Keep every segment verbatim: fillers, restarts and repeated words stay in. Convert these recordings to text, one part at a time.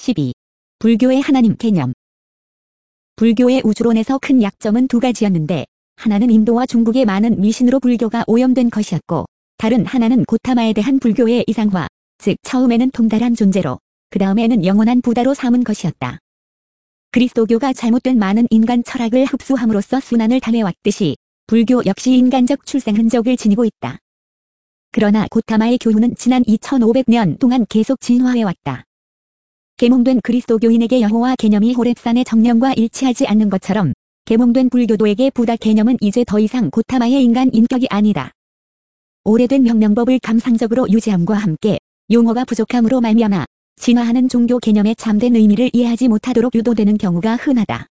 십이. 불교의 하나님 개념. 불교의 우주론에서 큰 약점은 두 가지였는데, 하나는 인도와 중국의 많은 미신으로 불교가 오염된 것이었고, 다른 하나는 고타마에 대한 불교의 이상화, 즉 처음에는 통달한 존재로, 그 다음에는 영원한 부다로 삼은 것이었다. 그리스도교가 잘못된 많은 인간 철학을 흡수함으로써 순환을 당해왔듯이, 불교 역시 인간적 출생 흔적을 지니고 있다. 그러나 고타마의 교훈은 지난 이천오백 년 동안 계속 진화해왔다. 계몽된 그리스도교인에게 여호와 개념이 호렙산의 정령과 일치하지 않는 것처럼 계몽된 불교도에게 부다 개념은 이제 더 이상 고타마의 인간 인격이 아니다. 오래된 명명법을 감상적으로 유지함과 함께 용어가 부족함으로 말미암아 진화하는 종교 개념의 참된 의미를 이해하지 못하도록 유도되는 경우가 흔하다.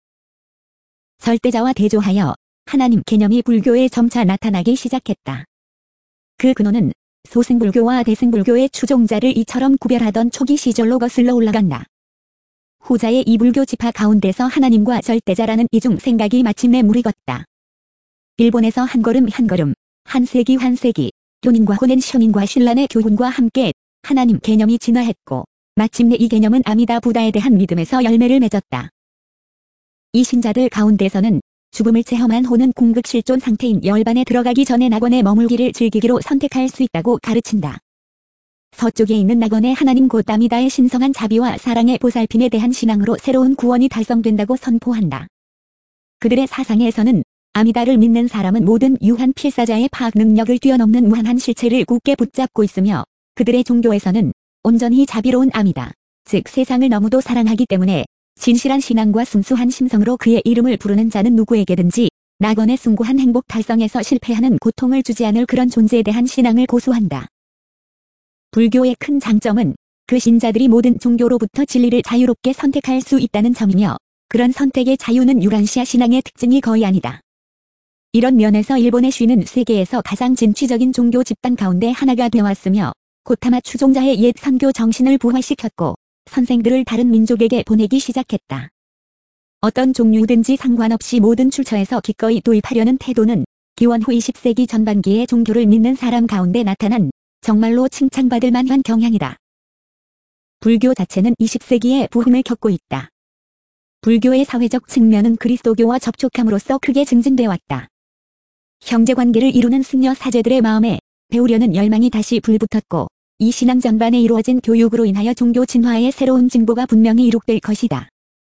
절대자와 대조하여 하나님 개념이 불교에 점차 나타나기 시작했다. 그 근원은 소승불교와 대승불교의 추종자를 이처럼 구별하던 초기 시절로 거슬러 올라간다. 후자의 이 불교 지파 가운데서 하나님과 절대자라는 이중 생각이 마침내 물이 걷다. 일본에서 한 걸음 한 걸음, 한 세기 한 세기, 교닌과 호넨 셔닌과 신란의 교훈과 함께 하나님 개념이 진화했고, 마침내 이 개념은 아미다 부다에 대한 믿음에서 열매를 맺었다. 이 신자들 가운데서는 죽음을 체험한 호는 궁극실존 상태인 열반에 들어가기 전에 낙원에 머물기를 즐기기로 선택할 수 있다고 가르친다. 서쪽에 있는 낙원의 하나님 곧 아미다의 신성한 자비와 사랑의 보살핌에 대한 신앙으로 새로운 구원이 달성된다고 선포한다. 그들의 사상에서는 아미다를 믿는 사람은 모든 유한 필사자의 파악 능력을 뛰어넘는 무한한 실체를 굳게 붙잡고 있으며, 그들의 종교에서는 온전히 자비로운 아미다, 즉 세상을 너무도 사랑하기 때문에 진실한 신앙과 순수한 심성으로 그의 이름을 부르는 자는 누구에게든지 낙원의 숭고한 행복 달성에서 실패하는 고통을 주지 않을 그런 존재에 대한 신앙을 고수한다. 불교의 큰 장점은 그 신자들이 모든 종교로부터 진리를 자유롭게 선택할 수 있다는 점이며, 그런 선택의 자유는 유란시아 신앙의 특징이 거의 아니다. 이런 면에서 일본의 쉬는 세계에서 가장 진취적인 종교 집단 가운데 하나가 되어왔으며, 고타마 추종자의 옛 선교 정신을 부활시켰고, 선생들을 다른 민족에게 보내기 시작했다. 어떤 종류든지 상관없이 모든 출처에서 기꺼이 도입하려는 태도는 기원 후 이십 세기 전반기에 종교를 믿는 사람 가운데 나타난 정말로 칭찬받을 만한 경향이다. 불교 자체는 이십 세기에 부흥을 겪고 있다. 불교의 사회적 측면은 그리스도교와 접촉함으로써 크게 증진돼 왔다. 형제관계를 이루는 승려 사제들의 마음에 배우려는 열망이 다시 불붙었고, 이 신앙 전반에 이루어진 교육으로 인하여 종교 진화의 새로운 진보가 분명히 이룩될 것이다.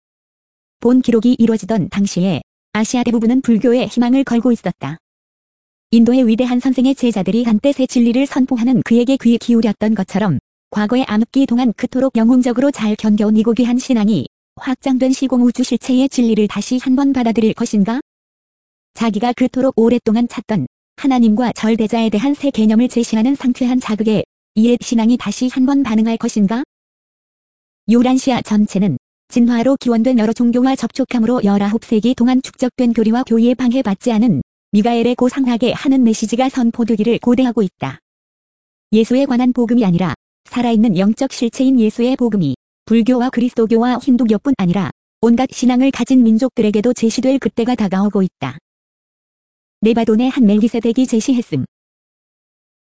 본 기록이 이루어지던 당시에 아시아 대부분은 불교에 희망을 걸고 있었다. 인도의 위대한 선생의 제자들이 한때 새 진리를 선포하는 그에게 귀 기울였던 것처럼 과거의 암흑기 동안 그토록 영웅적으로 잘 견뎌온 이 고귀한 신앙이 확장된 시공 우주 실체의 진리를 다시 한번 받아들일 것인가? 자기가 그토록 오랫동안 찾던 하나님과 절대자에 대한 새 개념을 제시하는 상쾌한 자극에 이옛 신앙이 다시 한번 반응할 것인가? 유란시아 전체는 진화로 기원된 여러 종교와 접촉함으로 십구 세기 동안 축적된 교리와 교의에 방해받지 않은 미가엘의 고상하게 하는 메시지가 선포되기를 고대하고 있다. 예수에 관한 복음이 아니라 살아있는 영적 실체인 예수의 복음이 불교와 그리스도교와 힌두교뿐 아니라 온갖 신앙을 가진 민족들에게도 제시될 그때가 다가오고 있다. 네바돈의 한 멜기세덱이 제시했음.